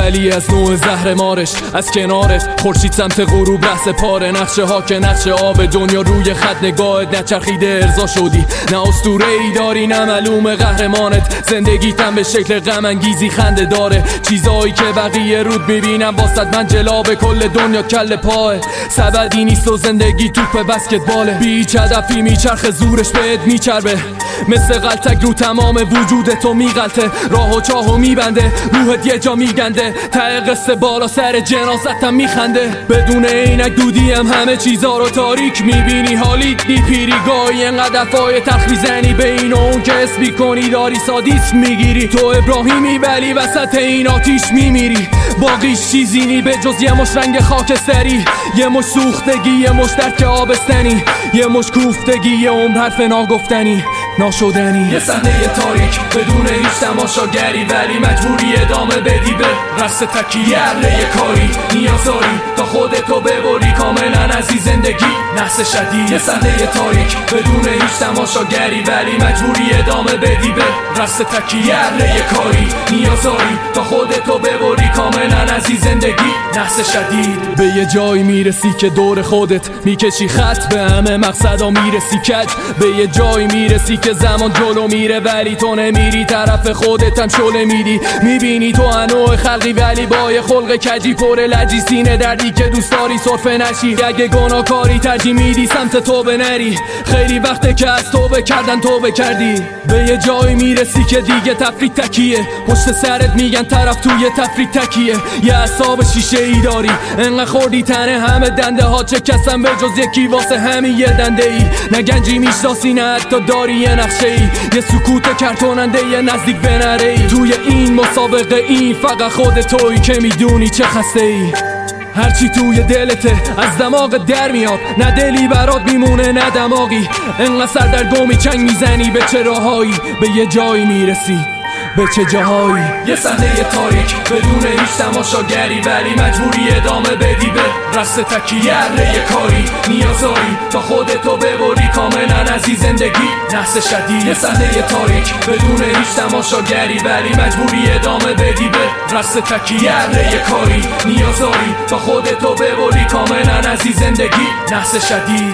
ولی از نوع زهر مارش از کنارت خورشید سمت غروب رأس پاره. نقشه ها که نقشه آب دنیا روی خط نگاهت نچرخیده ارضا شدی. نه اسطوره ای داری نه معلوم قهرمانت. زندگیتم به شکل غم انگیزی خنده داره. چیزایی که بقیه رود میبینم واسط من جلاب کل دنیا کل پاه. سبدی نیست و زندگی توپ بسکتباله. بیچ هدفی میچرخه زورش بهت میچربه. مثل غلطک رو تمام وجودت تو میغلطه. راه و چاهو میبنده روحت یه جا میگنده. ته قصه بالا سر جنازتم میخنده. بدون عینک دودیم همه چیزا رو تاریک میبینی. حالیت نی پیریگاهی انقدر دفعای تلخ میزنی به این و اون که حس میکنی داری سادیسم میگیری. تو ابراهیمی ولی وسط این آتیش میمیری. باقیش چیزی نی به جز یه مش رنگ خاکستری. یه مش سوختگی یه مش درد که آبستنی. یه مش کوفتگی یه عمر حرف ناگفتنی ناشدنی. یه صحنه تاریک بدون هیچ تماشاگری ولی مجبوری ادامه بدی به رقص تکیه. یه کاری نیاز داری تا خودتو ببری کاملا از این زندگی نحس شدید. یه صحنه تاریک بدون هیچ تماشاگری ولی مجبوری ادامه بدی به رقص تکیه. یه کاری نیاز داری تا خودتو ببری کاملا از این زندگی نحس شدید. به یه جایی میرسی که دور خودت میکشی خط به همه مقصدا میرسی کج. به یه جایی میرسی که زمان جلو میره ولی تو نمیری طرف خودت هم شله میدی. میبینی تو انواع خلقی ولی با یه خلق کجی پر لجی. سینه دردی که دوست داری سرفه نشی. اگه گناهکاری ترجیح میدی سمت توبه نری. خیلی وقته که از توبه کردن توبه کردی. به یه جایی میرسی که دیگه تفریط تکیه. پشت سرت میگن طرف توی تفریط تکیه. یه اعصاب شیشه ای داری انقدر خوردی تنه همه دنده ها چه کسن به جز یکی واسه همین یه دنده ای. نه گنجی میشناسی نه حتی داری یه نقشه ای. یه سکوت کرتوننده یه نزدیک به نره ای. توی این مسابقه این فقط خود تویی که میدونی چه خسته ای. هرچی توی دلته از دماغ در میاد. نه دلی برات میمونه نه دماغی. انقدر سردرگمی چنگ میزنی به چه راهایی. به یه جایی میرسی به چه جاهایی. یه صحنه تاریک بدون هیچ تماشاگری ولی مجبوری ادامه بدی به رقص تکیه. یه کاری نیاز داری تا خودتو ببری کاملا از این زندگی نحس شدید. یه صحنه تاریک بدون هیچ تماشاگری ولی مجبوری ادامه بدی به رقص تکیه. یه کاری نیاز داری تا خودتو ببری کاملا از این زندگی نحس شدید.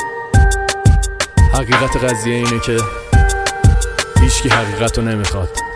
حقیقت قضیه اینه که هیچکی حقیقت رو نمیخواد.